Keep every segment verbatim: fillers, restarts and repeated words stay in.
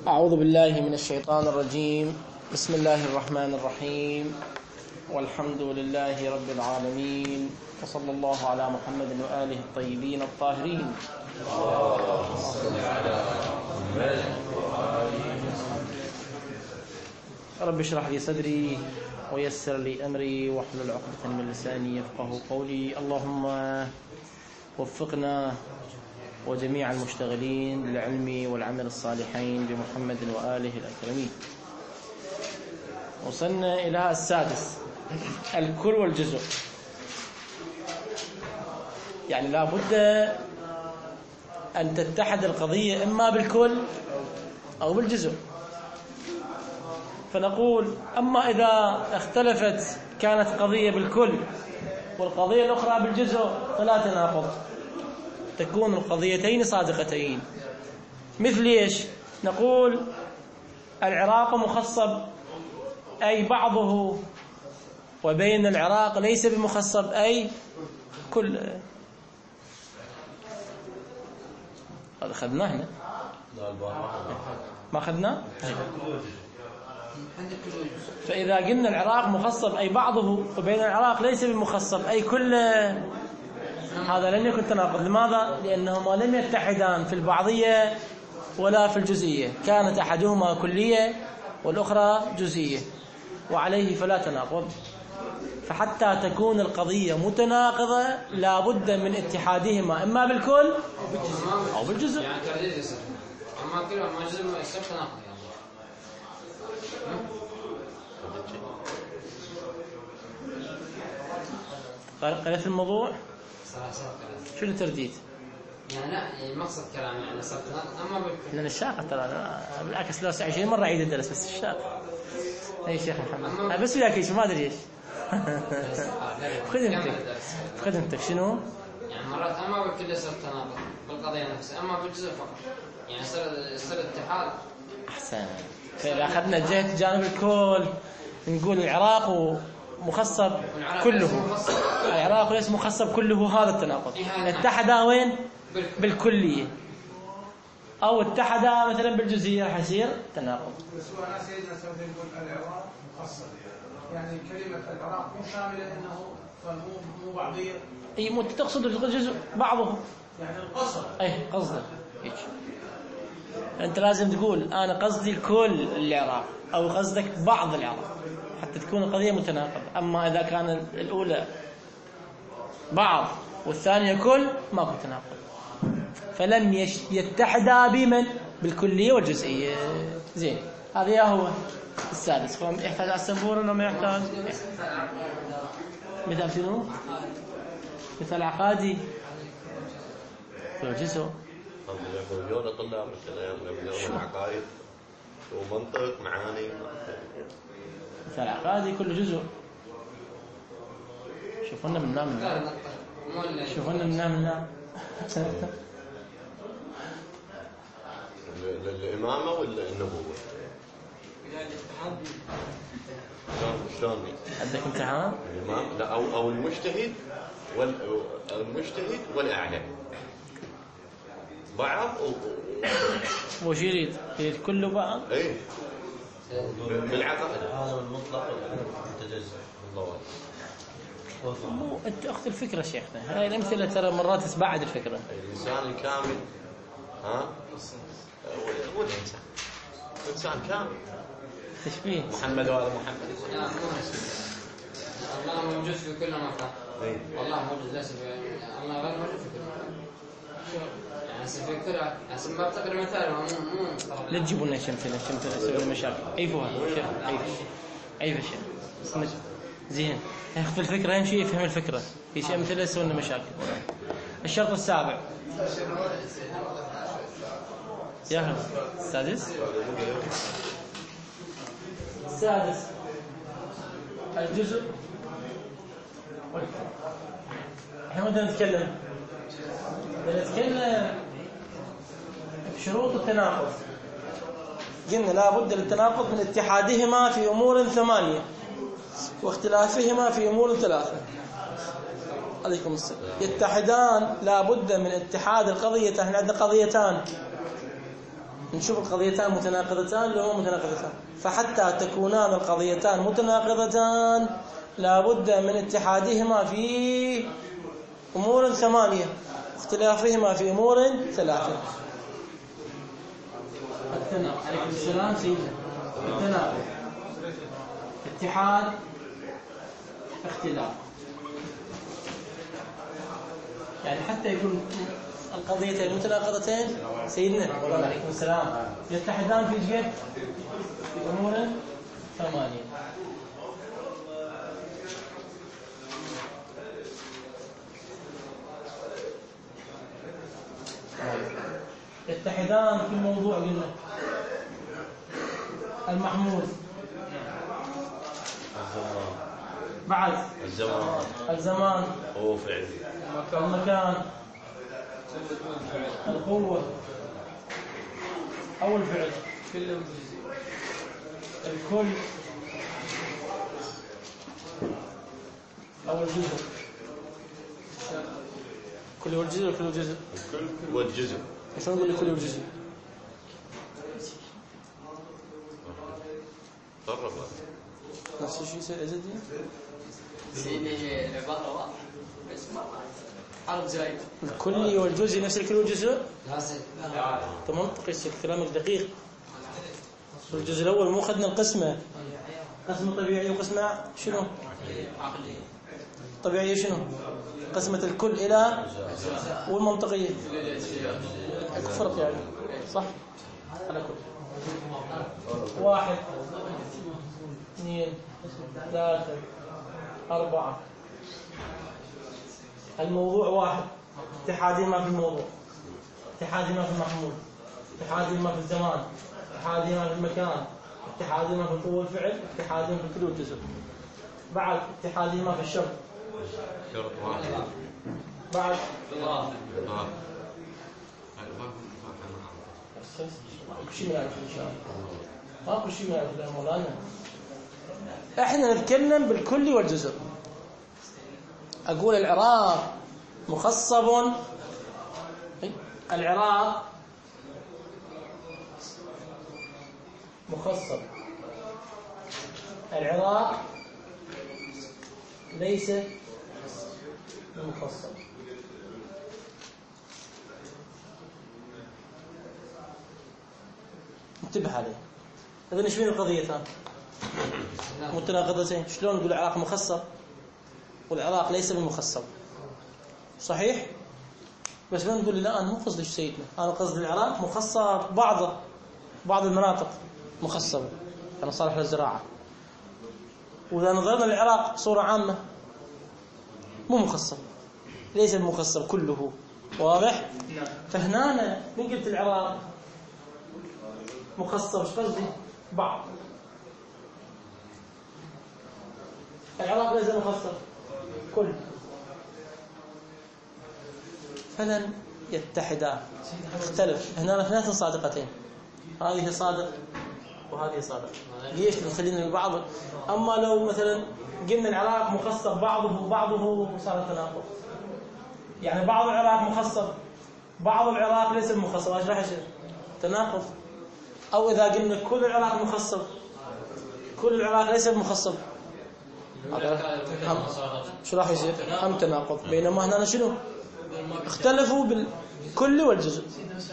أعوذ بالله من الشيطان الرجيم. بسم الله الرحمن الرحيم، والحمد لله رب العالمين، وصلى الله على محمد وآله الطيبين الطاهرين. رب اشرح لي صدري ويسر لي أمري واحلل عقدة من لساني يفقه قولي. اللهم وفقنا وجميع المشتغلين للعلم والعمل الصالحين بمحمد وآله الأكرمين. وصلنا إلى السادس، الكل والجزء. يعني لا بد أن تتحد القضية إما بالكل أو بالجزء. فنقول أما إذا اختلفت كانت قضية بالكل والقضية الأخرى بالجزء فلا تناقض، تكون القضيتين صادقتين. مثل إيش؟ نقول العراق مخصب أي بعضه، وبين العراق ليس بمخصب أي كل. هذا أخذناه هنا؟ ما أخذناه؟ فإذا قلنا العراق مخصب أي بعضه وبين العراق ليس بمخصب أي كل، هذا لن يكن تناقض. لماذا؟ لأنهما لم يتحدان في البعضية ولا في الجزئية، كانت أحدهما كلية والأخرى جزئية، وعليه فلا تناقض. فحتى تكون القضية متناقضة لا بد من اتحادهما إما بالكل أو بالجزء. يعني ترديد أما كل ما جزء ما يصير تناقض. قرأت الموضوع؟ شو الترديد؟ يعني لا، يعني مقصد كلامي يعني صار تناقض أما بالكل. لأن الشاقة ترى بالعكس، لو عشرين مرة عيد الدرس بس الشاقة. أي شيخ محمد بس وياك ايش ما أدري ايش. خدمتك خدمتك شنو؟ يعني مرات أما بالكل يصير تناقض بالقضية نفسها، أما بالجزء فقط يعني يصير يصير اتحاد. أحسن. فإذا أخذنا جهة جانب الكل نقول العراق مخصب كله، العراق ليس مخصب كله، هذا التناقض. اتحدا وين؟ بالكلية، أو اتحدا مثلا بالجزئية، راح يصير تناقض. بس هو أنا سيدنا سوف نقول العراق مخصب، يعني كلمة العراق مو شاملة إنه مو مو بعضية. أي مو تقصد الجزء بعضه، يعني القصد. أي قصدك هيك. أنت لازم تقول أنا قصدي كل العراق أو قصدك بعض العراق حتى تكون القضية متناقضة. أما إذا كان الأولى بعض والثانية كل ماكو تناقض. فلم يتحدا بمن؟ بالكلية والجزئية. زين، هذا هو السادس. يحتاج على السبورة ولا ما يحتاج؟ مثال شنو؟ مثال عقادي جزء. يقولون طلاب يقولون عقائد ومنطق معاني. مثال عقادي كل جزء. شوفونا من نام النام، شوفونا من نام النام. الإمامة ولا النبوة؟ شلون شلون؟ عندك امتحان؟ الإمام لا أو أو المجتهد وال المجتهد والأعلى بعض وش يريد؟ يريد كله بعض؟ إيه بالعقل هذا المطلق المتجزئ بالضوء. مو انت اخذ الفكره شيخنا، هاي الامثله ترى مرات تبعد الفكره. الانسان الكامل ها والانسان انسان كامل تشبيه محمد وآل محمد. الله موجود في كل مكان. والله موجود ليس في الله غير موجود في كل مكان. يعني في كل يعني ما بتقدر مثال مو مو لا تجيبوا لنا شمثله شمثله تسوي مشاكل. عيفوها شيخ، عيف عيف الشيخ زين. ياخذ الفكره اهم شيء يفهم الفكره، في شيء امثله يسوي لنا مشاكل. الشرط السابع يا هلا السادس. السادس الجزء. احنا بدنا نتكلم بدنا نتكلم بشروط التناقض. قلنا لا بد للتناقض من اتحادهما في امور ثمانيه واختلافهما في امور ثلاثه. عليكم السلام. يتحدان لا بد من اتحاد القضيه. احنا عندنا قضيتان، نشوف القضيتان متناقضتان لو متناقضتان. فحتى تكونان القضيتان متناقضتان لابد من اتحادهما في أمور ثمانية واختلافهما في أمور ثلاثة. عليكم السلام سيدنا. التناقض اتحاد اختلاف، يعني حتى يكون القضيتين المتناقضتين سيدنا وعليكم السلام يتحدان في جهة في أمور ثمانية. يتحدان في الموضوع قلنا المحمول، بعد الزمان الزمان هو فعل المكان القوة أو الفعل الكل أو الجزء. كل والجزء وكل والجزء الكل والجزء. شلون نقول الكل والجزء؟ قرب نفس الشيء سيد عزيزي. سيدي العبارة واضحة بس ما حرف زايد. الكل والجزء نفس الكل والجزء. لا سيد ده منطقي سيد، كلامك دقيق. الجزء الأول مو أخذنا القسمة، قسمة طبيعية وقسمة شنو؟ عقلية. طبيعية شنو؟ قسمة الكل إلى والمنطقية فرق يعني صح؟ على كل واحد اثنين ثلاثة أربعة، الموضوع واحد، اتحادهما في الموضوع، اتحادهما في المحمول، اتحادهما في الزمان، اتحادهما في المكان، اتحادهما في القوة والفعل، اتحادهما في الكل والجزء. بعد اتحادهما في الشرط، شرط واحد. بعد اه ماكو شيء ما يعرف ان شاء الله، ماكو شيء ما يعرف يا مولانا. احنا نتكلم بالكل والجزء. اقول العراق مخصب، العراق مخصب، العراق ليس بمخصب. انتبه عليه. إذن ايش بين القضيتان؟ متناقضتين. شلون نقول العراق مخصب والعراق ليس بالمخصب؟ صحيح؟ بس ما نقول لا، أنا مو قصدي سيدنا، أنا قصدي العراق مخصب بعض بعض المناطق مخصبة، أنا صالح للزراعة. وإذا نظرنا للعراق صورة عامة مو مخصب، ليس المخصب كله. واضح؟ فهنا من قلت العراق مخصب ايش قصدي؟ بعض. العراق ليس مخصب كل، فلن يتحدا، اختلف. هنا اثنين صادقتين، هذه صادق وهذه صادق. ليش نخلينا البعض؟ اما لو مثلا قلنا العراق مخصب بعضه بعضه صار تناقض، يعني بعض العراق مخصب بعض العراق ليس مخصب، ايش راح يصير؟ تناقض. او اذا قلنا كل العراق مخصب كل العراق ليس بمخصب، شو راح يصير؟ هم تناقض. بينما هنا شنو؟ اختلفوا بالكل والجزء،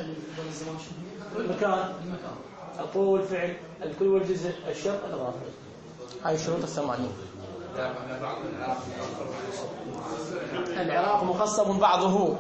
المكان، القوة والفعل، الكل والجزء، الشرط، الإضافة. هاي الشروط الثمانية. العراق مخصب بعضه،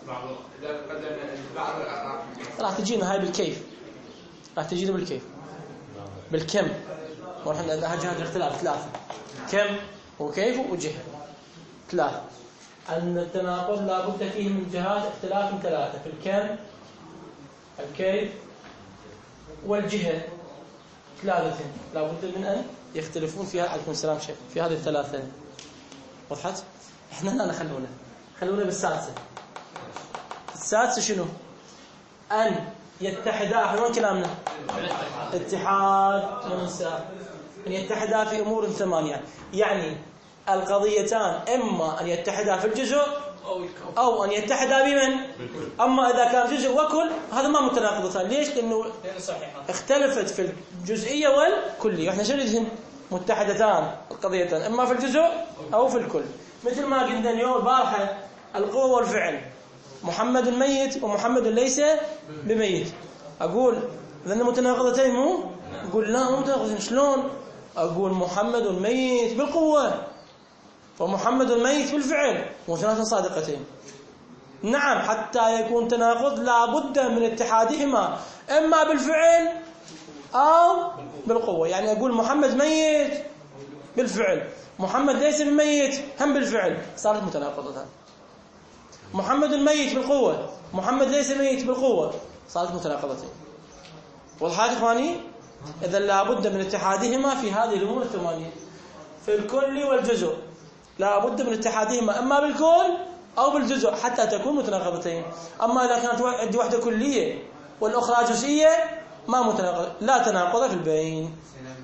راح تجينا هاي بالكيف، راح تجينا بالكيف بالكم. ونحن عندنا جهات الاختلاف ثلاثة، كم وكيف وجهة ثلاثة. أن التناقض لا بد فيه من جهات اختلاف ثلاثة، في الكم الكيف والجهة ثلاثة، لا بد من أن يختلفون فيها. عليكم السلام شيخ. في هذه الثلاثة وضحت؟ احنا هنا خلونا خلونا بالسادسة. السادسة شنو؟ أن يتحدا. وين كلامنا؟ اتحاد وانساب، أن يتحدا في أمور ثمانية، يعني القضيتان إما أن يتحدا في الجزء أو أن يتحدا بمن؟ أما إذا كان جزء وكل هذا ما متناقضتان. ليش؟ لأنه اختلفت في الجزئية والكلية، وإحنا شو نجهن؟ متحدتان القضيتان، إما في الجزء أو في الكل. مثل ما قلنا اليوم البارحة القوة والفعل، محمد ميت ومحمد ليس بميت. أقول لأن متناقضتين مو؟ أقول لا مو متناقضتين. شلون؟ أقول محمد ميت بالقوة ومحمد ميت بالفعل، وثلاثا صادقتين. نعم، حتى يكون تناقض لا بد من اتحادهما إما بالفعل أو بالقوة. يعني أقول محمد ميت بالفعل، محمد ليس بميت هم بالفعل، صارت متناقضتان. محمد ميت بالقوة، محمد ليس ميت بالقوة، صارت متناقضتين. وضحت إخواني؟ إذا لا بد من اتحادهما في هذه الأمور الثمانية، في الكل والجزء لا بد من اتحادهما إما بالكل أو بالجزء حتى تكون متناقضتين. أما إذا كانت عندي واحدة كلية والأخرى جزئية ما متناقض، لا تناقض في البين.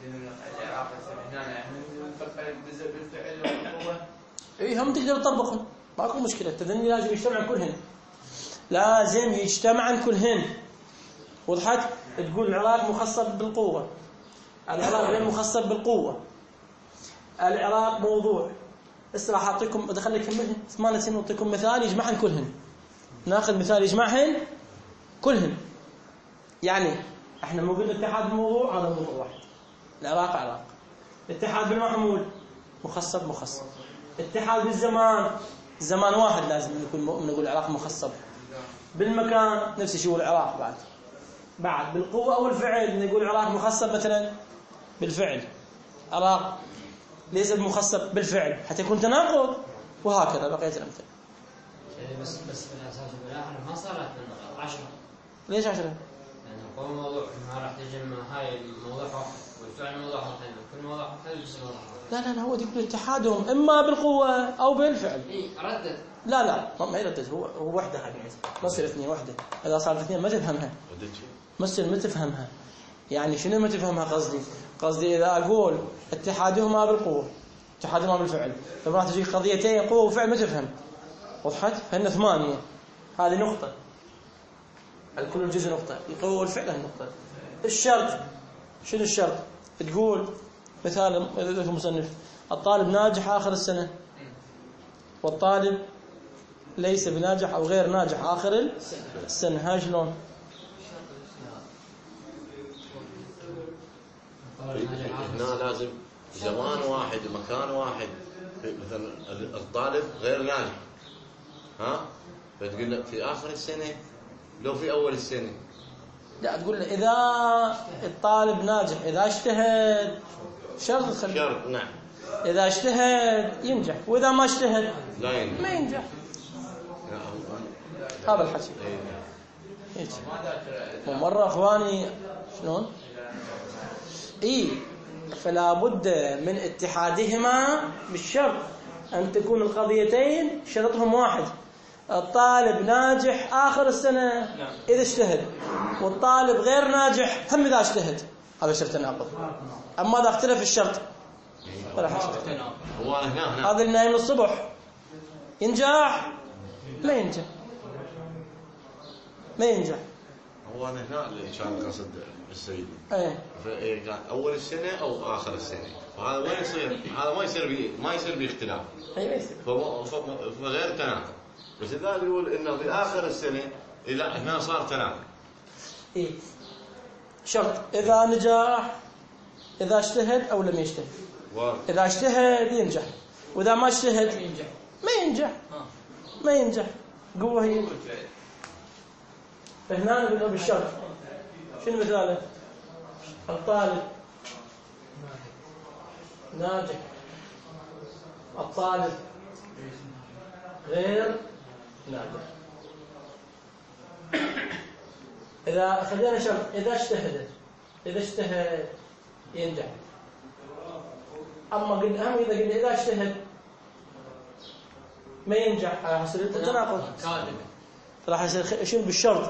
إيه هم تقدر تطبقهم ماكو مشكلة. التذني لازم يجتمعن كلهن، لازم يجتمعن كلهن. وضحت؟ تقول العراق مخصب بالقوة، العراق غير مخصب بالقوة، العراق موضوع. بس راح أعطيكم أدخل لكم ثمان سنين أعطيكم مثال يجمعهن كلهن. ناخذ مثال يجمعهن كلهن. يعني احنا موجود اتحاد بالموضوع، هذا موضوع واحد، العراق عراق. اتحاد بالمحمول مخصب مخصب. اتحاد بالزمان، الزمان واحد لازم يكون مؤمن. نقول العراق مخصب. بالمكان نفس الشيء، العراق بعد بعد بالقوة أو الفعل نقول العراق مخصب مثلا بالفعل، عراق ليس مخصب بالفعل حتى يكون تناقض، وهكذا بقية الأمثلة. بس بس بالأساس بالآخر ما صارت عشرة. ليش عشرة؟ يعني هو موضوع ما راح تجمع هاي الموضوع واحد والفعل موضوع واحد، كل موضوع واحد بس موضوع واحد. لا لا لا، هو يقول اتحادهم إما بالقوة أو بالفعل. إيه ردد. لا لا ما يردد، هو هو وحدة حقيقة، ما تصير اثنين وحدة. إذا صارت اثنين ما تفهمها، ما تصير ما تفهمها. يعني شنو ما تفهمها؟ قصدي قصدي إذا أقول اتحادهما بالقوة اتحادهما بالفعل، فما راح تجي قضيتين قوة وفعل ما تفهم. وضحت؟ فهن ثمانية، هذه نقطة. الكل الجزء نقطة، القوة والفعل هي نقطة. الشرط شنو الشرط؟ تقول مثال المصنف الطالب ناجح آخر السنة والطالب ليس بناجح أو غير ناجح آخر السنة. هاي شلون؟ هنا لازم زمان واحد ومكان واحد. مثلا الطالب غير ناجح، ها فتقول له في آخر السنة لو في أول السنة. لا، تقول له إذا الطالب ناجح إذا اجتهد، شرط خلي شرط. نعم، إذا اجتهد ينجح، وإذا ما اجتهد لا ينجح. ما ينجح. هذا الحكي. هيك ومرة أخواني شلون؟ إيه، فلا بد من اتحادهما بالشرط أن تكون القضيتين شرطهم واحد. الطالب ناجح آخر السنة إذا اجتهد، والطالب غير ناجح هم إذا اجتهد، هذا شرط تناقض. أما إذا اختلف الشرط فلا حاجة. هذا اللي نايم الصبح ينجح ما ينجح ما ينجح. هو أنا هنا اللي كان قصد السيد. ايه، كان أول السنة أو آخر السنة، فهذا ما يصير، هذا ما يصير بي ما يصير باختلاف. اي ما يصير. فغير تناقض. بس إذا يقول إنه في آخر السنة، إذا هنا صار تناقض. إيه، شرط إذا نجح إذا اجتهد أو لم يجتهد. إذا اجتهد ينجح، وإذا ما اجتهد ما ينجح ما ينجح. قوة هي. فهنا نقول بالشرط. شنو مثاله؟ الطالب ناجح، الطالب غير ناجح. إذا خلينا شرط إذا اجتهد إذا اجتهد ينجح. أما قلنا أهم إذا قلنا إذا اجتهد ما ينجح، راح يصير تناقض. راح يصير شنو بالشرط؟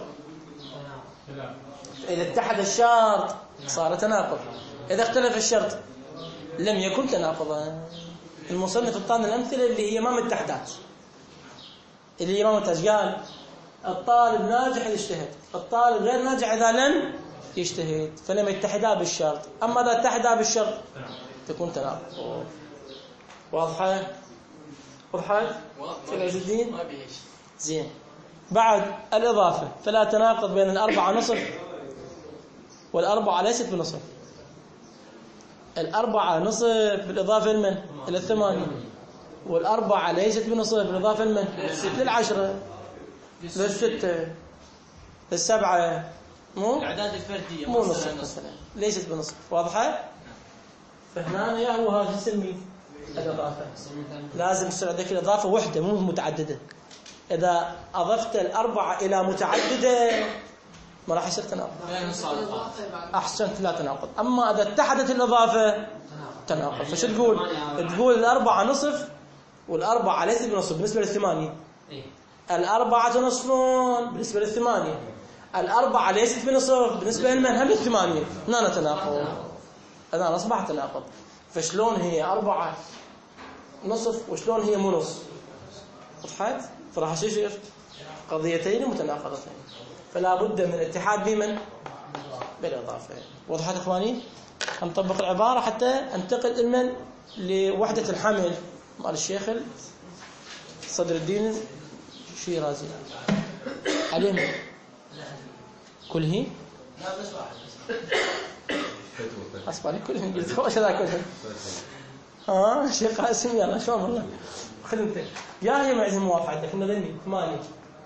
إذا اتحد الشرط صار تناقض، إذا اختلف الشرط لم يكن تناقضا. المصنف الثاني الأمثلة اللي هي ما متحدات، اللي الإمام التاج قال الطالب ناجح إذا اجتهد، الطالب غير ناجح إذا لم يجتهد، فلم يتحدا بالشرط. أما إذا اتحدا بالشرط تكون تناقض. واضحة؟ وضحت؟ سيد الدين؟ زين. بعد الإضافة فلا تناقض بين الأربعة نصف والأربعة ليست بنصف. الأربعة نصف بالإضافة لمن؟ إلى الثمانية، والأربعة ليست بنصف بالإضافة لمن؟ للعشرة، للستة، للسبعة، مو؟ الأعداد الفردية مو نصف مثلا، ليست بنصف. واضحة؟ فهنا يا هو هذا يسمي الإضافة. لازم تصير عندك الإضافة وحدة مو متعددة. إذا أضفت الأربعة إلى متعددة ما راح يصير تناقض. أحسنت، لا تناقض. أما إذا اتحدت الإضافة تناقض. فش تقول؟ تقول الأربعة نصف والأربعة ليست بنصف بالنسبة للثمانية. الأربعة نصف بالنسبة للثمانية، الأربعة ليست بنصف بالنسبة لمن؟ هم للثمانية. هنا نتناقض، هنا أصبح تناقض. فشلون هي أربعة نصف وشلون هي مو نصف؟ وضحت؟ فراح يصير قضيتين متناقضتين، فلا بد من الاتحاد بمن؟ بالإضافة. وضحت إخواني؟ نطبق العبارة حتى انتقل المن لوحدة الحمل مال الشيخ صدر الدين الشيرازي. عليهم كلهم؟ لا بس واحد. أصبر كلهم قلت خوش هذا كلهم. ها شيخ قاسم يلا شو والله خذ انت يا هي معزم موافعتك إنه ذني ثمانية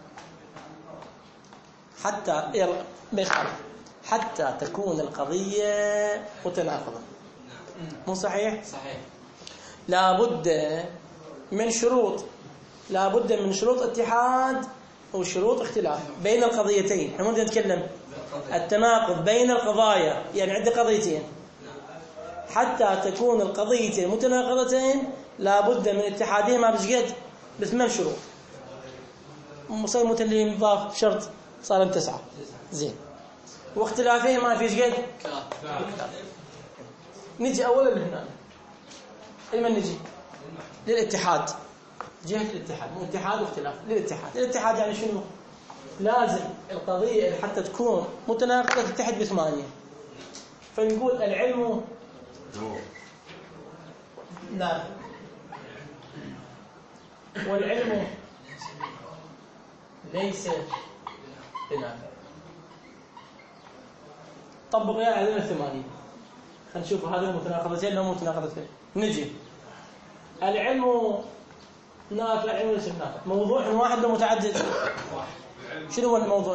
حتى يلا بيخالف حتى تكون القضية متناقضة. مو صحيح؟ صحيح. لا بد من شروط، لا بد من شروط اتحاد وشروط اختلاف بين القضيتين. احنا ممكن نتكلم التناقض بين القضايا، يعني عندي قضيتين حتى تكون القضيتين متناقضتين لا بد من اتحادهما بشقد بثمان شروط. مصير متلين ضاف شرط صار تسعة. زين. واختلافهما في شقد؟ نجي اولا لهنا. لمن نجي؟ للاتحاد. جهة الاتحاد، مو اتحاد واختلاف، للاتحاد. الاتحاد يعني شنو؟ لازم القضية حتى تكون متناقضة تتحد بثمانية. فنقول العلم نافع والعلم ليس بنافع. طبق يا علم الثمانية. خلينا نشوف هذه متناقضتين لو متناقضتين. نجي العلم نافع، علم ليس نافع. موضوع واحد لو متعدد؟ شنو هو الموضوع؟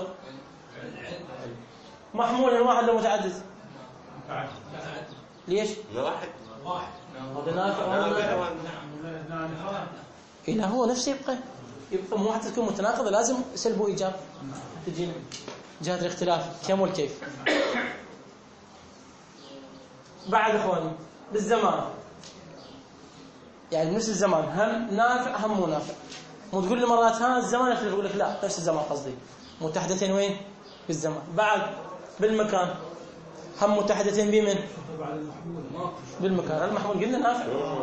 محمول واحد لو متعدد؟ ليش؟ واحد واحد. هذا نافع ولا لا؟ هو نفسه يبقى يبقى مو حتى تكون متناقضة لازم سلب وإيجاب تجينا جهة الاختلاف كم والكيف. بعد إخواني بالزمان، يعني نفس الزمان هم نافع هم مو نافع. مو تقول لي مرات ها الزمان يختلف، أقول لك لا نفس الزمان قصدي متحدتين وين؟ بالزمان. بعد بالمكان هم متحدتين بمن؟ بالمكان. المحمول قلنا نافع.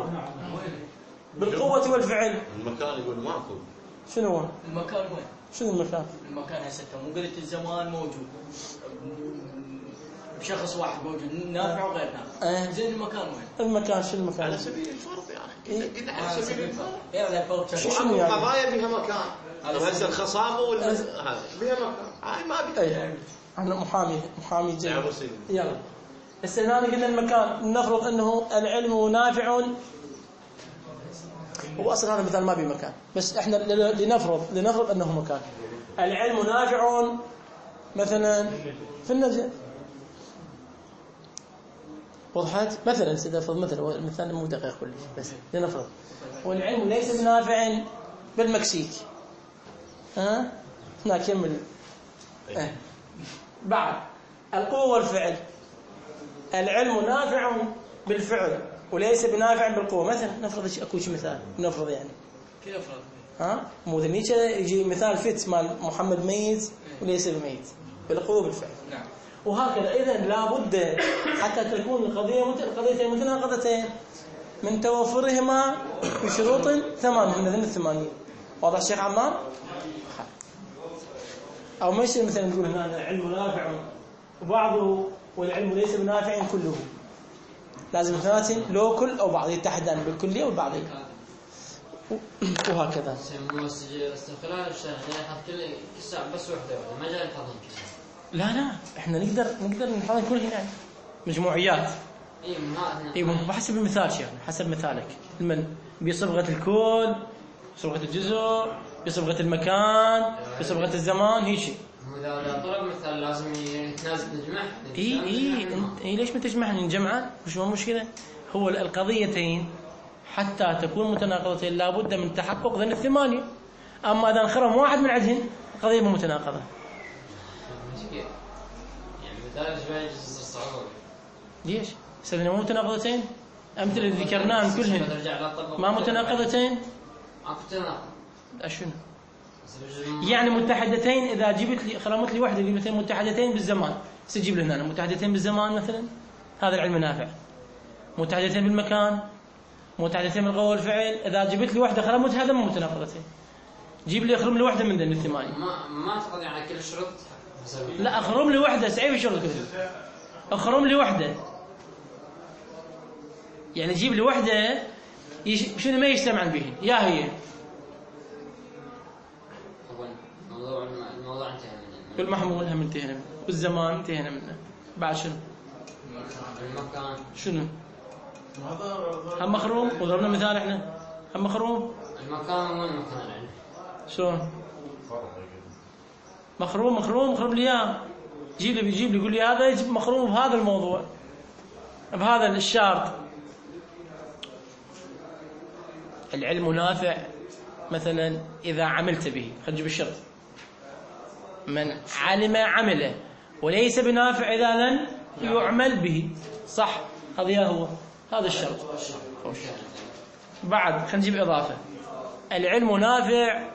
بالقوة والفعل المكان يقول ماكو. شنو هو؟ المكان وين؟ شنو المكان؟ المكان هسه مو قلت الزمان موجود بشخص واحد موجود نافع وغير نافع. أه. زين المكان وين؟ المكان شنو المكان؟ على سبيل الفرض يعني. إيه؟ قلنا على سبيل الفرض. يعني الفرق شنو يعني؟ قضايا بها مكان. هسه الخصامة ولا هذا بها مكان. هاي ما بي. اي احنا محامي محامي جيد. نعم وسيم. يلا هسه هنا قلنا المكان نفرض انه العلم نافع، هو اصلا هذا مثال ما بي مكان بس احنا لنفرض لنفرض انه مكان. العلم نافع مثلا في النجم. وضحت؟ مثلا سنفرض مثلا مثال مو دقيق كلش بس لنفرض. والعلم ليس بنافع بالمكسيك. ها هنا كمل. أه. بعد القوة والفعل، العلم نافع بالفعل وليس بنافع بالقوة. مثلا نفرض اكو شيء مثال نفرض يعني كيف نفرض؟ ها مو ذنيك يجي مثال فت مال محمد ميت وليس بميت بالقوة بالفعل. نعم. وهكذا. إذا لابد حتى تكون القضية القضيتين متناقضتين من توفرهما بشروط ثمان من ذن الثمانية. واضح الشيخ عمار؟ أو ما يصير مثلا نقول هنا العلم نافع وبعضه والعلم ليس بنافع كله، لازم اثنين لو كل أو بعض يتحدان بالكلية والبعضية وهكذا. استقلال الشيخ يحط لي كسر بس وحده وحده ما جاي يحطهم كسر. لا لا احنا نقدر نقدر نحضر كلهن يعني مجموعيات. اي ما اي بحسب المثال شيخ، حسب مثالك من بصبغة الكل، بصبغة الجزء، بصبغة المكان، بصبغة الزمان، هي شيء. هذا لا طلب مثال لازم يتنازل نجمع. اي اي اي ليش ما تجمعهن نجمعان؟ مش هو مشكلة. هو القضيتين حتى تكون متناقضتين لابد من تحقق ذن الثمانية. اما اذا انخرم واحد من عندهن القضية مو متناقضة. مشكلة. يعني مثال شوي الصعوبة. ليش؟ سألنا مو متناقضتين؟ أمثلة اللي ذكرناهم كلهن ما متناقضتين؟ ما تناقض. أشنو؟ يعني متحدتين إذا جبت لي خرمت لي واحدة مثلا متحدتين بالزمان، سجيب لنا متحدتين بالزمان مثلا هذا العلم نافع. متحدتين بالمكان، متحدتين بالقول والفعل، إذا جبت لي واحدة خرمت هذا مو متناقضتين. جيب لي أخرم لي واحدة من ذن الثمانية. ما ما تقضي على كل شرط. لا أخرم لي واحدة سعيب شرط كذا. أخرم لي واحدة. يعني جيب لي واحدة يش... شنو ما يجتمع بهن يا هي. الموضوع الموضوع انتهى منه. بالمحمول هم انتهينا منه، بالزمان انتهينا منه. بعد شنو؟ المكان. شنو؟ هم مخروم وضربنا مثال احنا. هم مخروم. المكان وين المكان يعني؟ شلون؟ مخروم مخروم مخروم لي اياه. جيب لي بيجيب لي يقول لي هذا يجب مخروم بهذا الموضوع بهذا الشرط. العلم نافع مثلا إذا عملت به، خلينا نجيب الشرط. من علم عمله، وليس بنافع إذا لم يعمل به. صح؟ هذا هو هذا الشرط. بعد خلينا نجيب إضافة. العلم نافع.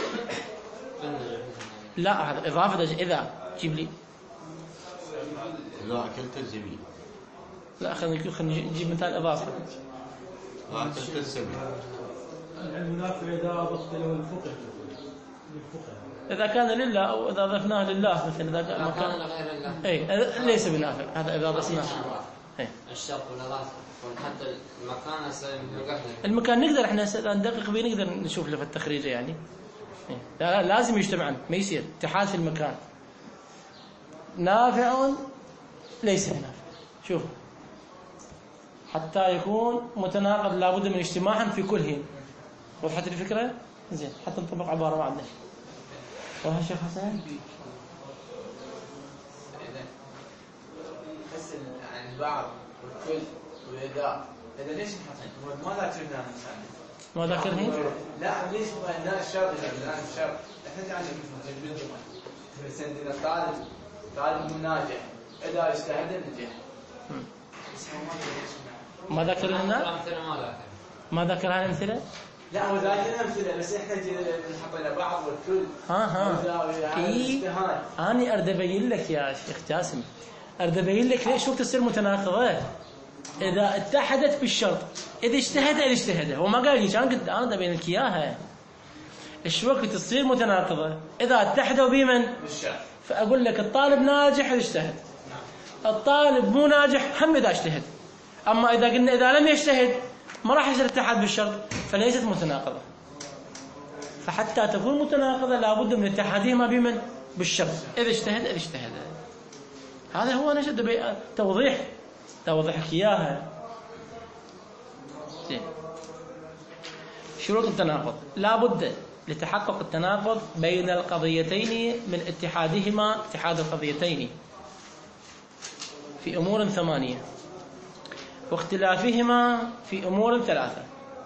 لا هذا إضافة إذا جيب لي. إذا أكلت الزبيب. لا خلينا نجيب مثال إضافة. إذا أكلت الزبيب. العلم نافع إذا أضفت له الفقه. إذا كان لله أو إذا أضفناه لله مثلا إذا كان كان لغير الله. أي ليس بنافع هذا إذا أضفناه. الشرط والإضافة حتى المكان هسه المكان نقدر إحنا ندقق به نقدر نشوف له في التخريج يعني. لا لازم يجتمعن ما يصير اتحاد في المكان. نافع ليس بنافع. شوف حتى يكون متناقض لابد من اجتماعهم في كلهم. وضحت الفكرة؟ زين حتى نطبق عبارة بعدنا. وها شيخ حسن؟ بس عن البعض والكل والإذا إذا ليش نحط ما ذاكرنا مثلا؟ ما ذاكرني؟ لا ليش هنا الشرط الآن الشرط إحنا عندنا مثل بالضمان. بس إذا طالب طالب ناجح إذا اجتهد نجح. ما ذكر لنا؟ ما ذكر هاي الأمثلة؟ لا هو ذاكر أمثلة بس إحنا حطينا بعض والكل. ها ها. إيه. أنا أريد أبين لك يا شيخ جاسم. أريد أبين لك ليش وقت تصير متناقضة. إذا اتحدت بالشرط، إذا اجتهد إذا اجتهد، هو ما قال لي أنا قلت أنا أريد أبين لك إياها. إيش وقت تصير متناقضة؟ إذا اتحدوا بمن؟ بالشرط. فأقول لك الطالب ناجح إذا اجتهد. الطالب مو ناجح هم إذا اجتهد. أما إذا قلنا إذا لم يجتهد ما راح يصير اتحاد بالشرط فليست متناقضة. فحتى تكون متناقضة لابد من اتحادهما بمن؟ بالشرط. إذا اجتهد إذا اجتهد. هذا هو نشد توضيح توضيح لك إياها. شروط التناقض لابد لتحقق التناقض بين القضيتين من اتحادهما اتحاد القضيتين في أمور ثمانية واختلافهما في أمور ثلاثة.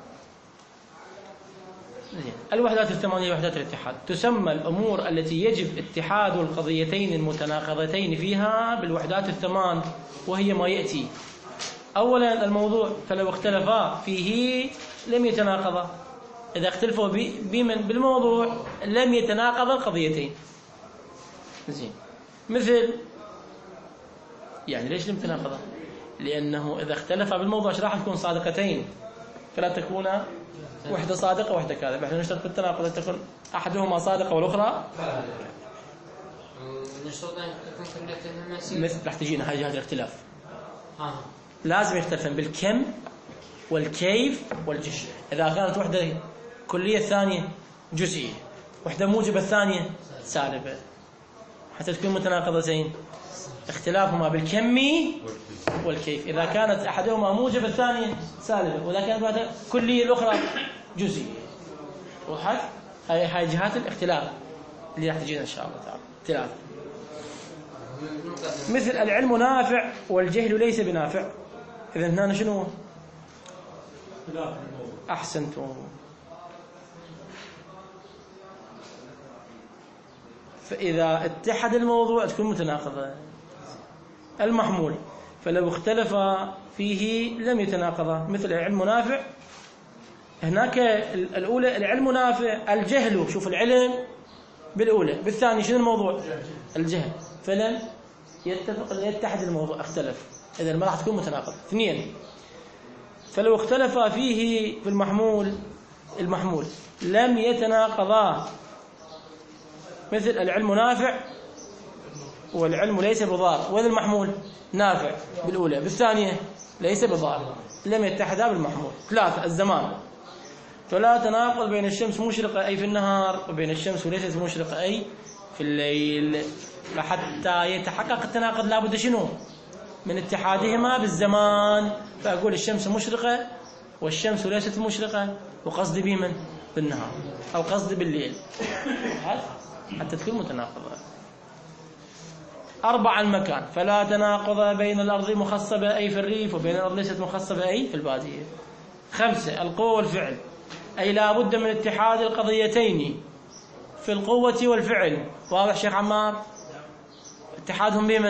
الوحدات الثمانية وحدات الاتحاد. تسمى الأمور التي يجب اتحاد القضيتين المتناقضتين فيها بالوحدات الثمان، وهي ما يأتي. أولا الموضوع فلو اختلفا فيه لم يتناقضا. إذا اختلفوا بمن بالموضوع لم يتناقضا القضيتين. زين مثل يعني ليش لم تناقضا؟ لأنه إذا اختلفا بالموضوع راح تكون صادقتين فلا تكون وحدة صادقة وحدة كاذبة. احنا نشترط في التناقض أن تكون أحدهما صادقة والأخرى ونشترط أن تكون كليتهما سين. مثل راح تجينا هاي جهة الاختلاف. ها لازم يختلفن بالكم والكيف والجزء. إذا كانت وحدة كلية الثانية جزئية، وحدة موجبة الثانية سالبة، حتى تكون متناقضتين اختلافهما بالكم والكيف. إذا كانت أحدهما موجب الثانية سالبة، وإذا كانت واحدة كلية الأخرى جزئية. وضحت؟ هاي هاي جهات الاختلاف اللي راح تجينا إن شاء الله تعالى ثلاثة. مثل العلم نافع والجهل ليس بنافع. إذا هنا شنو؟ أحسنتم. فإذا اتحد الموضوع تكون متناقضة. المحمول فلو اختلف فيه لم يتناقضا. مثل العلم نافع، هناك الأولى العلم نافع، الجهل شوف العلم بالأولى، بالثاني شنو الموضوع؟ الجهل، فلم يتفق يتحد الموضوع اختلف. إذا ما راح تكون متناقضة. اثنين، فلو اختلف فيه في المحمول المحمول لم يتناقضا. مثل العلم نافع والعلم ليس بضار، وذا المحمول نافع بالأولى، بالثانية ليس بضار، لم يتحدا بالمحمول. ثلاثة، الزمان، فلا تناقض بين الشمس مشرقة أي في النهار وبين الشمس وليست مشرقة أي في الليل. فحتى يتحقق التناقض لابد شنو؟ من اتحادهما بالزمان. فأقول الشمس مشرقة والشمس ليست مشرقة، وقصدي بمن؟ بالنهار، أو قصدي بالليل، حتى تكون متناقضة. أربعة، المكان، فلا تناقض بين الأرض مخصبة أي في الريف وبين الأرض ليست مخصبة أي في البادية. خمسة، القوة والفعل، أي لا بد من اتحاد القضيتين في القوة والفعل. واضح شيخ عمار؟ اتحادهم بمن؟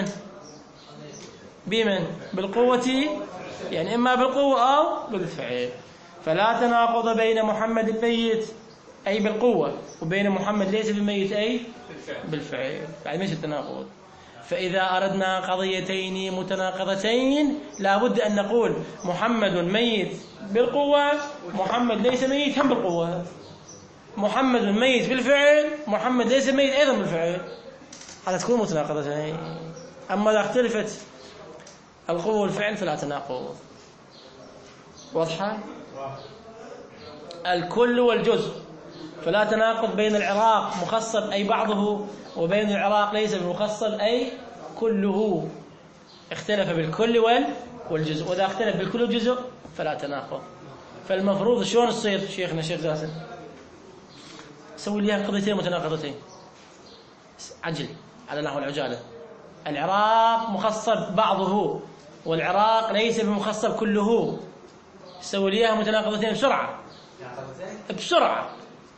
بمن؟ بالقوة، يعني إما بالقوة أو بالفعل. فلا تناقض بين محمد الميت أي بالقوة وبين محمد ليس بالميت أي بالفعل. بعد مش التناقض. فإذا أردنا قضيتين متناقضتين لابد أن نقول محمد ميت بالقوة، محمد ليس ميت هم بالقوة. محمد ميت بالفعل، محمد ليس ميت أيضا بالفعل، حتى تكون متناقضتين. أما إذا اختلفت القوة والفعل فلا تناقض. واضحة؟ الكل والجزء، فلا تناقض بين العراق مخصب أي بعضه وبين العراق ليس بمخصب أي كله. اختلف بالكل والجزء، وإذا اختلف بالكل والجزء فلا تناقض. فالمفروض شلون تصير شيخنا الشيخ جاسم؟ سوي لي قضيتين متناقضتين عجل على نحو العجالة. العراق مخصب بعضه والعراق ليس بمخصب كله. سوي لي متناقضتين بسرعة بسرعة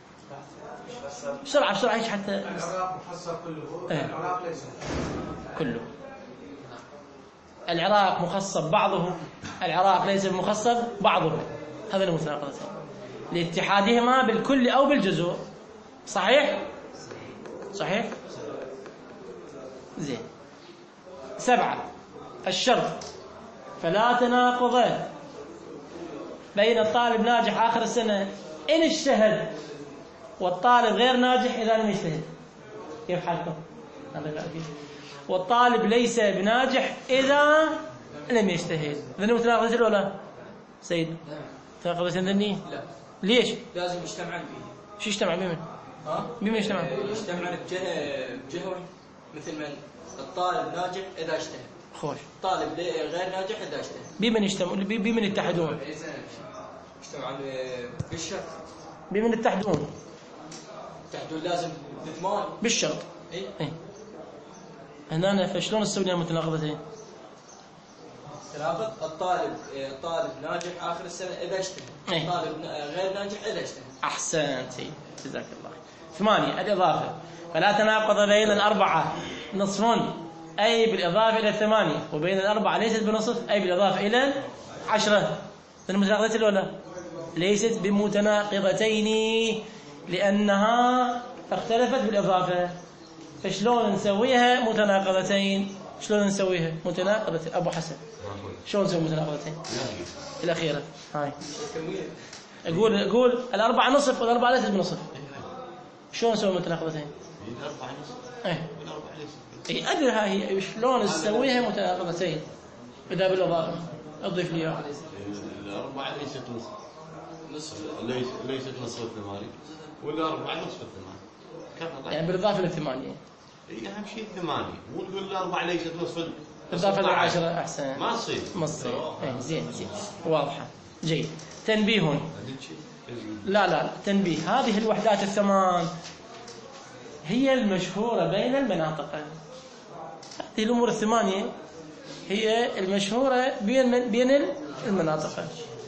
بسرعة بسرعة ايش حتى العراق مخصب كله، ايه؟ العراق ليس كله. العراق مخصب بعضه، العراق ليس بمخصب بعضه. هذا المتناقضتين لاتحادهما بالكل أو بالجزء. صحيح؟ صحيح؟ زين. سبعة، الشرط، فلا تناقض بين الطالب ناجح آخر السنة إن اجتهد والطالب غير ناجح إذا لم يجتهد. كيف حالكم؟ والطالب ليس بناجح إذا لم يجتهد. ذني متناقضتين ولا سيد؟ متناقضتين ذني؟ لا. ليش؟ لازم يجتمعان شو يجتمع بمن؟ ها؟ بمن يجتمع؟ يجتمعان بجهة بجهة مثل من الطالب ناجح إذا اجتهد، خوش. طالب غير ناجح إذا اجتهد. بمن يجتمعون؟ بمن يتحدون؟ يجتمعان بالشرط. بمن يتحدون؟ يتحدون لازم بثمان بالشرط. إيه؟ إيه. هنا فشلون نسوي لها متناقضتين؟ تناقض الطالب الطالب ناجح آخر السنة إذا اجتهد، إيه؟ الطالب غير ناجح إذا اجتهد. أحسنتي، جزاك الله. ثمانية، الإضافة، فلا تناقض بين الأربعة نصف أي بالإضافة إلى الثمانية، وبين الأربعة ليست بنصف أي بالإضافة إلى عشرة. المتناقضتين ولا ليست بمتناقضتين لأنها اختلفت بالإضافة. فشلون نسويها متناقضتين؟ شلون نسويها متناقضتين؟ أبو حسن شلون نسوي متناقضتين الأخيرة هاي؟ أقول أقول الأربعة نصف والأربعة ليست بنصف. شلون نسوي متناقضتين؟ الأربعة نصف إيه والأربعة ليست. إيه أدري هاي شلون نسويها متناقضتين إذا بالإضافة أضيف لي إياها. الأربعة ليست نصف نصف ليس ليست نصف الثمانية والأربعة نصف الثمانية. كم يعني بالإضافة للثمانية. إيه أهم شيء الثمانية مو تقول الأربعة ليست نصف. بالإضافة للعشرة أحسن. ما تصير. ما تصير. إيه زين زين واضحة. جيد. تنبيه. لا لا لا تنبيه. هذه الوحدات الثمان هي المشهورة بين المناطق. هذه الأمور الثمانية هي المشهورة بين بين المناطق.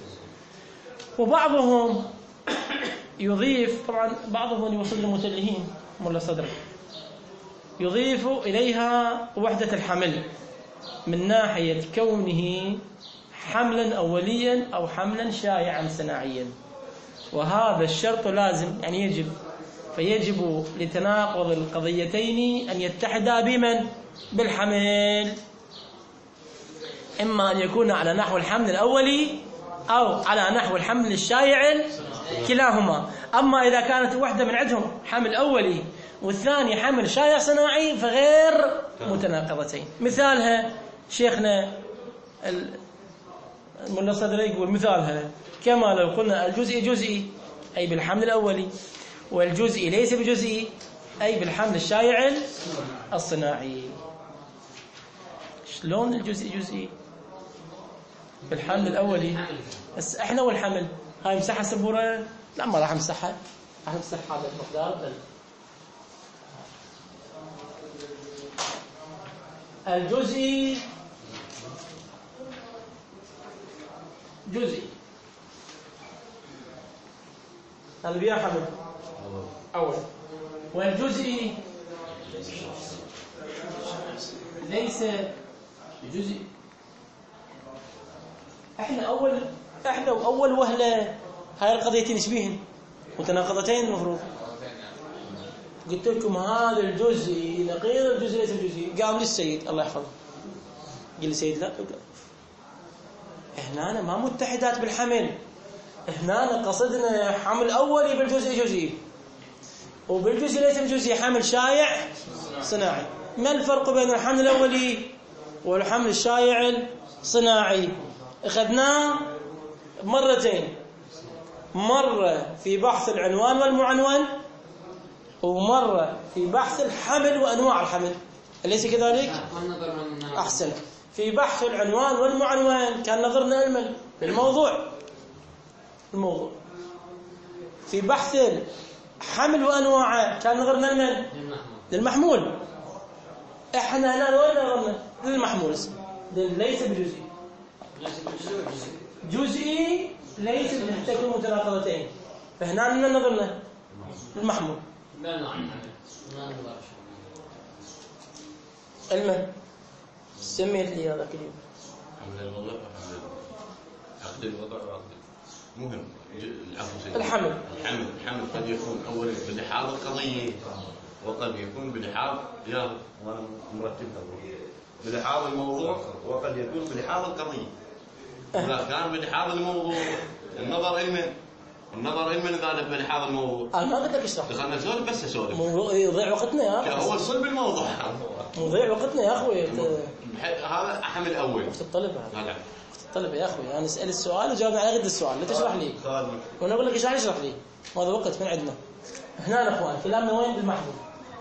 وبعضهم يضيف، طبعا بعضهم يوصل للمتلهين ملا صدر، يضيف إليها وحدة الحمل من ناحية كونه حملا أوليا أو حملا شائعا صناعيا، وهذا الشرط لازم يعني يجب، فيجب لتناقض القضيتين أن يتحدا بمن؟ بالحمل، إما أن يكون على نحو الحمل الأولي أو على نحو الحمل الشائع كلاهما. أما إذا كانت واحدة من عندهم حمل أولي والثاني حمل شائع صناعي فغير متناقضتين. مثالها شيخنا الملا صدري يقول مثالها كما لو قلنا الجزئي جزئي أي بالحمل الأولي، والجزئي ليس بجزئي أي بالحمل الشائع الصناعي. شلون الجزئي جزئي بالحمل الأولي؟ بس إحنا والحمل هاي مسحها السبورة؟ لا ما راح امسحها، راح امسح هذا المقدار. الجزئي جزئي هذا بيا حمل أول، والجزئي ليس جزئي. احنا اول احنا واول وهله هاي القضيتين شبيهن متناقضتين. المفروض قلت لكم هذا الجزء نقيض الجزء ليس الجزء. قام لي السيد الله يحفظه قال لي سيد لا احنا أنا ما متحدات بالحمل، احنا أنا قصدنا حمل اولي بالجزء جزئي وبالجزء ليس بجزئي حمل شائع صناعي. ما الفرق بين الحمل الاولي والحمل الشائع الصناعي؟ اخذناه مرتين، مرة في بحث العنوان والمعنون ومرة في بحث الحمل وأنواع الحمل، أليس كذلك؟ أحسن. في بحث العنوان والمعنون كان نظرنا المن الموضوع الموضوع في بحث الحمل وأنواعه كان نظرنا المن للمحمول. إحنا هنا وين نظرنا للمحمول ليس بجزئي. جزئي ليس تكون متناقضتين، فهنا من نظرنا المحمول. المن سميت لي هذا اليوم حمل الوضع عقد الوضع وعقد مهم. الحمل الحمل الحمل قد يكون اولا بلحاظ القضيه وقد يكون بلحاظ يا وانا مرتبها بلحاظ الموضوع وقد يكون بلحاظ القضيه. إذا كان بلحاظ الموضوع النظر علما النظر علما إذا بلحاظ الموضوع أنا ما قلت لك اشرح. دخلنا سولف بس سولف يضيع وقتنا يا أخي. هو صلب الموضوع يضيع وقتنا يا أخوي. هذا حمل أول. وقت الطلب هذا. لا وقت الطلب يا أخوي. أنا أسأل السؤال وجاوب على غد السؤال. لا تشرح لي. وأنا أقول لك اشرح لي اشرح لي. هذا وقت من عندنا. هنا يا أخوان كلامنا وين بالمحمول.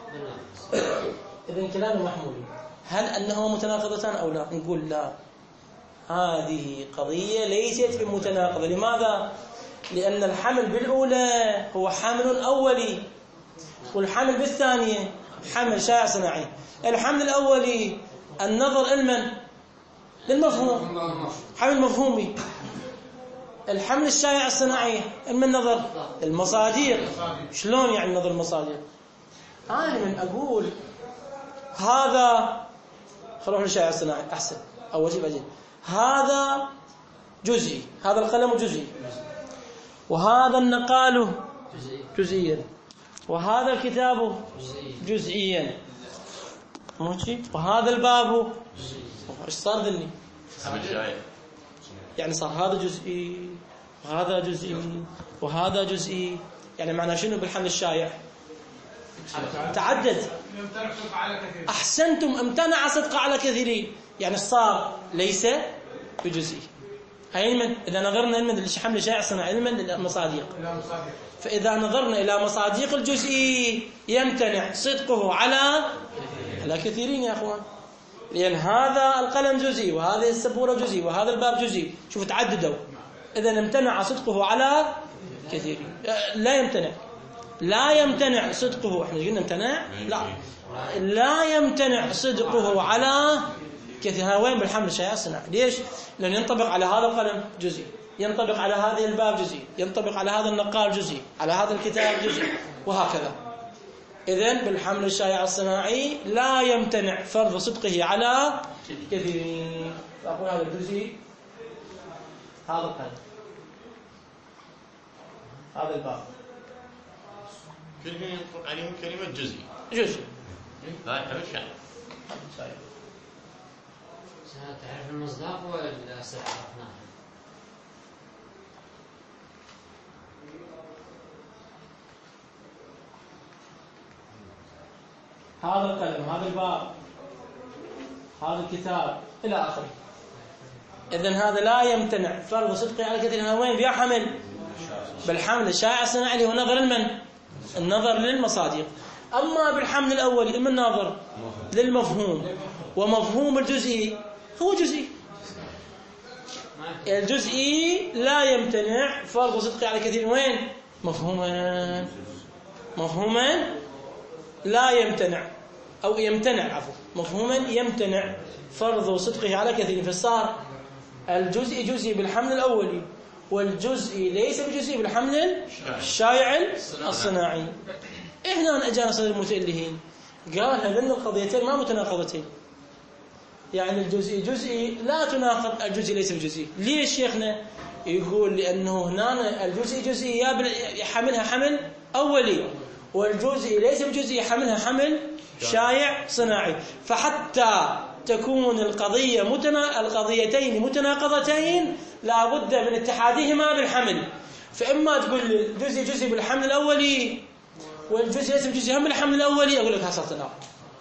إذا كلام المحمول هل أنه متناقضتان أو لا؟ نقول لا. هذه قضية ليست بمتناقضة. لماذا؟ لأن الحمل بالأولى هو حمل أولي والحمل بالثانية حمل شائع صناعي. الحمل الأولي النظر علما للمفهوم حمل مفهومي. الحمل الشائع الصناعي علم النظر المصادر. شلون يعني نظر المصادر؟ أنا من أقول هذا خلونا الشائع الصناعي أحسن أول شيء بعدين هذا جزئي، هذا القلم جزئي وهذا النقال جزئيا وهذا الكتاب جزئيا ماشي وهذا الباب ايش صار ذني؟ يعني صار هذا جزئي وهذا جزئي وهذا جزئي، يعني معنى شنو بالحمل الشائع؟ تعدد. أحسنتم، امتنع صدق على كثيرين، يعني صار ليس بجزئي. علما إذا نظرنا علما للحمل الشائع صنع علما للمصادق، فإذا نظرنا إلى مصادق الجزئي يمتنع صدقه على على كثيرين يا أخوان، لأن هذا القلم جزئي وهذه السبورة جزئي وهذا الباب جزئي، شوف تعددوا، إذا امتنع صدقه على كثيرين. لا يمتنع لا يمتنع صدقه، احنا قلنا امتنع، لا لا يمتنع صدقه على كثير. وين بالحمل الشائع الصناعي؟ ليش؟ لأن ينطبق على هذا القلم جزئي، ينطبق على هذه الباب جزئي، ينطبق على هذا النقال جزئي، على هذا الكتاب جزئي، وهكذا. إذن بالحمل الشائع الصناعي لا يمتنع فرض صدقه على كثيرين. أقول هذا الجزئي، هذا القلم، هذا الباب، كلمة ينطبق عليهم كلمة جزئي جزئي. لا يحمل شيء. تعرف المصداق ولا سعرفناه؟ هذا القلم، هذا الباب، هذا الكتاب إلى آخره. إذن هذا لا يمتنع فرض صدقه على كثير. من وين بيحمل؟ بالحمل الشائع الصناعي اللي هو نظر المن النظر للمصادق. أما بالحمل الأولي من ناظر للمفهوم، ومفهوم الجزئي هو جزئي. الجزئي لا يمتنع فرض صدقه على كثير. وين؟ مفهوما مفهوما لا يمتنع، أو يمتنع عفوا مفهوما يمتنع فرض صدقه على كثير. فصار الجزئي جزئي بالحمل الأولي، والجزئي ليس بجزئي بالحمل الشائع الصناعي. إحنا أجانا صدر المتألهين قال هذين القضيتين ما متناقضتين، يعني الجزئي جزئي لا تناقض الجزئي ليس بجزئي. ليش شيخنا؟ يقول لأنه هنا الجزئي جزئي يحملها حمل أولي، والجزئي ليس بجزئي يحملها حمل شائع صناعي. فحتى تكون القضية متنا... القضيتين متناقضتين لا بد من اتحادهما بالحمل. فإما تقول لي الجزئي جزئي بالحمل الأولي والجزئي ليس بجزئي هم بالحمل الأولي، أقول لك حصل تناقض.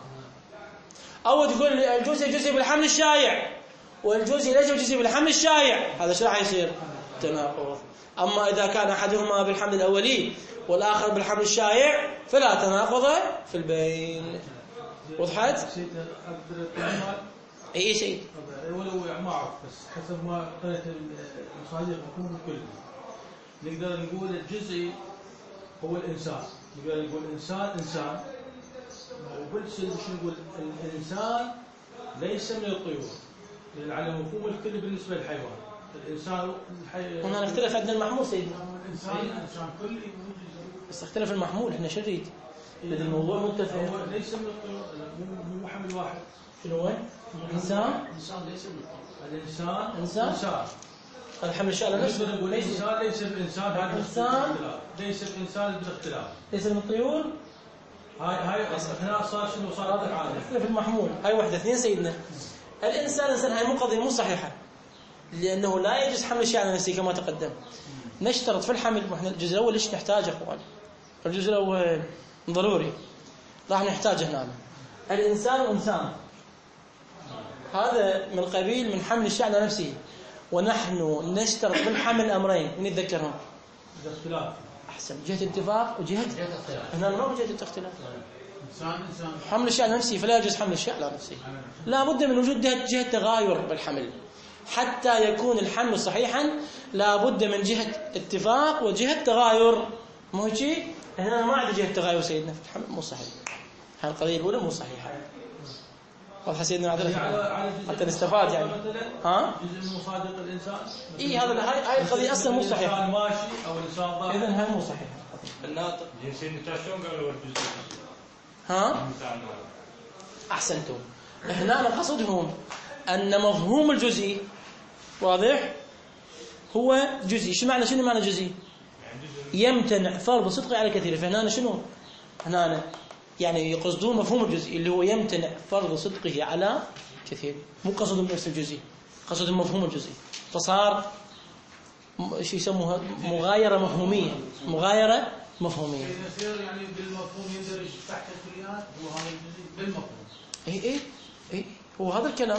أو تقول لي الجزئي جزئي بالحمل الشائع والجزئي ليس بجزئي بالحمل الشائع، هذا شو راح يصير؟ تناقض. أما إذا كان أحدهما بالحمل الأولي والآخر بالحمل الشائع فلا تناقض في البين. وضحت؟ سيد أقدر التعامل أي شيء ولو ما أعرف، بس حسب ما قرأت المصادر مفهوم الكل نقدر نقول الجزئي هو الإنسان، نقدر نقول إنسان إنسان، وبالسلب شو نقول الإنسان ليس من الطيور، لأن على مفهوم الكل بالنسبة للحيوان. الإنسان الحي... هنا نختلف عندنا المحمول سيدنا، الإنسان إنسان كلي، بس اختلف المحمول. احنا شو نريد؟ إذا الموضوع متفق. هو ليس من الطيور، مو حمل واحد. شنو هو؟ إنسان الإنسان ليس من الطيور، الإنسان إنسان إنسان. هذا حمل الشائع نفسه. نقول الإنسان ليس بإنسان، هذا الإنسان ليس بإنسان بالاختلاف، ليس من الطيور. هاي هاي هنا صار شنو صار هذا عادي. اختلف المحمول. هاي واحدة. اثنين سيدنا الإنسان إنسان، هاي مو قضية مو صحيحة، لأنه لا يجوز حمل الشيء على نفسه كما تقدم. نشترط في الحمل، واحنا الجزء الأول ليش نحتاجه اخوان؟ الجزء الأول ضروري راح نحتاجه هنا. الإنسان إنسان، هذا من قبيل من حمل الشيء على نفسه، ونحن نشترط في الحمل أمرين من يتذكرهم؟ الاختلاف. أحسن، جهة اتفاق وجهة هنا ما وجهة اختلاف. إنسان إنسان حمل الشيء على نفسه فلا يجوز حمل الشيء على نفسه، لا بد من وجود جهة تغاير بالحمل. حتى يكون الحمل صحيحا لا بد من جهة اتفاق وجهة تغاير. مو هيك؟ هنا ما عندي جهة تغاير سيدنا في الحمل، مو صحيح. هاي القضية الأولى مو صحيحة. واضح سيدنا عدل حتى نستفاد يعني. ها؟ جزء من مصادق الإنسان. إيه هذا هاي هاي القضية أصلا مو صحيحة. الإنسان ماشي أو الإنسان ضاحك. إذن هاي مو صحيحة. الناطق شلون قالوا الجزء؟ ها؟ أحسنتم. هنا نقصدهم أن مفهوم الجزئي واضح هو جزئي. شو معنى شنو معنى جزئي؟ يمتنع فرض صدقه على كثير. فهنا شنو؟ هنا يعني يقصدون مفهوم الجزئي اللي هو يمتنع فرض صدقه على كثير، مو قصدهم نفس الجزئي، قصدهم مفهوم الجزئي. فصار شو يسموها مغايرة مفهومية، مغايرة مفهومية. إذا يصير يعني بالمفهوم يندرج تحت الكليات هو هذا الجزء بالمفهوم. اي اي اي هو هذا الكلام.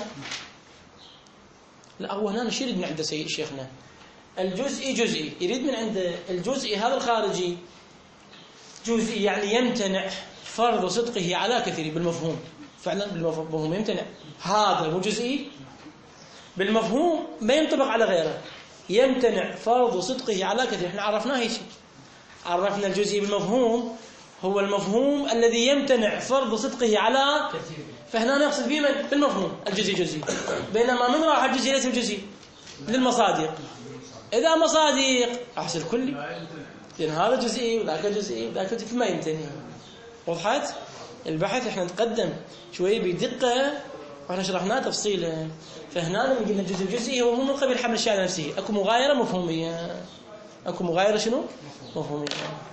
لا هو هنا شو يريد من عنده سيد شيخنا؟ الجزئي جزئي، يريد من عنده الجزئي هذا الخارجي جزئي، يعني يمتنع فرض صدقه على كثير بالمفهوم. فعلا بالمفهوم يمتنع، هذا هو جزئي بالمفهوم ما ينطبق على غيره، يمتنع فرض صدقه على كثير. احنا عرفناه هيك، عرفنا الجزئي بالمفهوم هو المفهوم الذي يمتنع فرض صدقه على كثير، فهنا نقصد به من بالمفهوم الجزئي جزئي. بينما من راح الجزئي ليس الجزئي للمصادق، إذا مصادق أحسن كلي، لأن هذا جزئي وذاك جزئي وذاك جزئي فما يمتنع. وضحت؟ البحث احنا نتقدم شوي بدقة واحنا شرحناه تفصيلا. فهنا لما قلنا الجزء الجزئي هو مو من قبل حمل الشارع نفسه، اكو مغايرة مفهومية، اكو مغايرة شنو؟ مفهومية.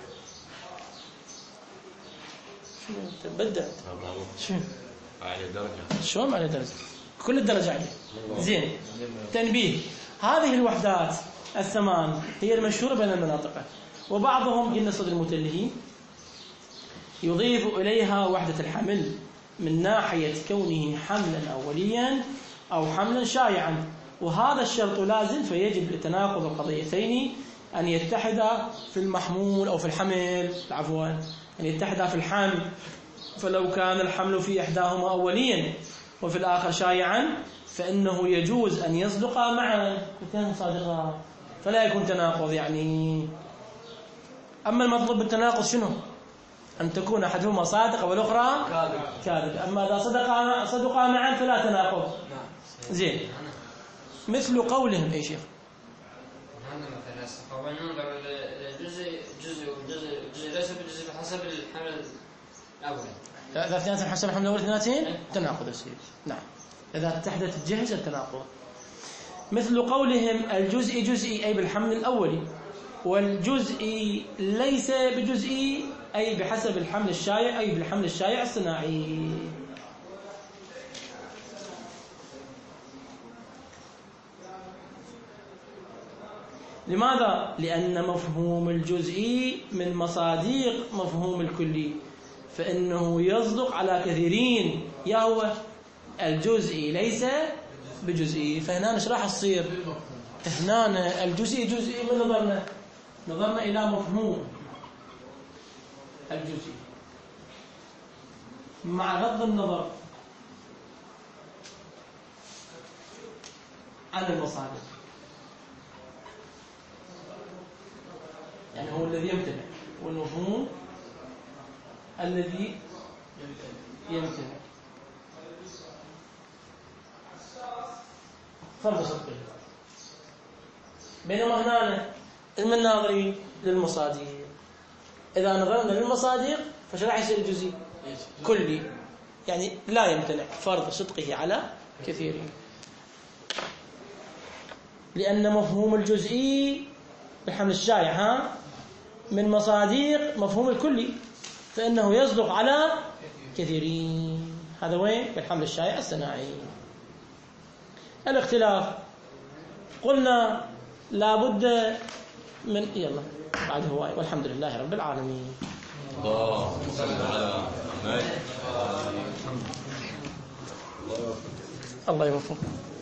شنو تبدأ؟ شنو؟ على درجة. شلون على درجة؟ كل الدرجة عليه. زين. تنبيه، هذه الوحدات الثمان هي المشهورة بين المناطق، وبعضهم قلنا صدر المتلهين يضيف إليها وحدة الحمل من ناحية كونه حملا أوليا أو حملا شائعا، وهذا الشرط لازم، فيجب لتناقض القضيتين أن يتحدا في المحمول أو في الحمل، عفوا أن يتحدا في الحمل. فلو كان الحمل في إحداهما أوليا وفي الآخر شائعا فإنه يجوز أن يصدقا معا، اثنين صادقا، فلا يكون تناقض يعني. أما المطلوب بالتناقض شنو؟ أن تكون أحدهما صادق والأخرى كاذب. أما إذا صدقا صدقا معا فلا تناقض. زين. مثل قولهم أي شيخ؟ هذا مثلا الصحابة ننظر الجزء جزء وجزء جزء ليس بالجزء بحسب الحمل الأول. إذا اثنين حسب الحمل الأول اثنتين تناقض يصير. نعم. إذا اتحدت الجهة التناقض. مثل قولهم الجزء جزئي أي بالحمل الأولي، والجزء ليس بجزئي أي بحسب الحمل الشائع أي بالحمل الشائع الصناعي. لماذا؟ لأن مفهوم الجزئي من مصادق مفهوم الكلي، فإنه يصدق على كثيرين، يا هو الجزئي ليس بجزئي. فهنا نشرح الصير، هنا الجزئي جزئي من نظرنا نظرنا إلى مفهوم الجزئي مع غض النظر عن المصادق، يعني هو الذي يمتنع، والمفهوم الذي يمتنع فرض صدقه. بينما هنا من ناظرين للمصادق، إذا نظرنا للمصادق فش راح يصير الجزئي كلي، يعني لا يمتنع فرض صدقه على كثيرين، لأن مفهوم الجزئي بالحمل الشائع ها من مصادق مفهوم الكلي، فإنه يصدق على كثيرين. هذا وين؟ بالحمل الشائع الصناعي. الاختلاف قلنا لابد من يلا بعد هواي، والحمد لله رب العالمين. الله صل على محمد. الله يوفقك.